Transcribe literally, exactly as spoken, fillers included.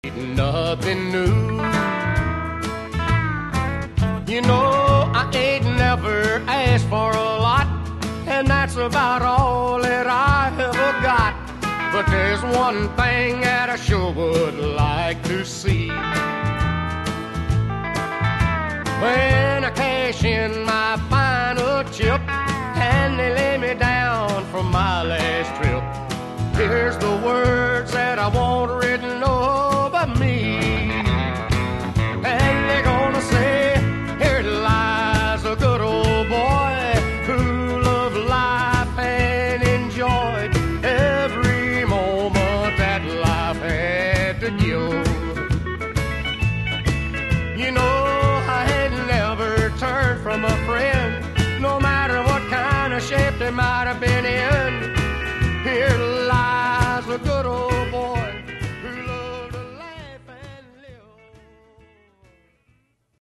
Nothing new. You know, I ain't never asked for a lot, and that's about all that I ever got. But there's one thing that I sure would like to see. When I cash in my final chip and they lay me down for my last trip, here's the words that I want written over me. And they're gonna say, here lies a good old boy who loved life and enjoyed every moment that life had to give. You know, I had never turned from a friend, no matter what kind of shape they might have been.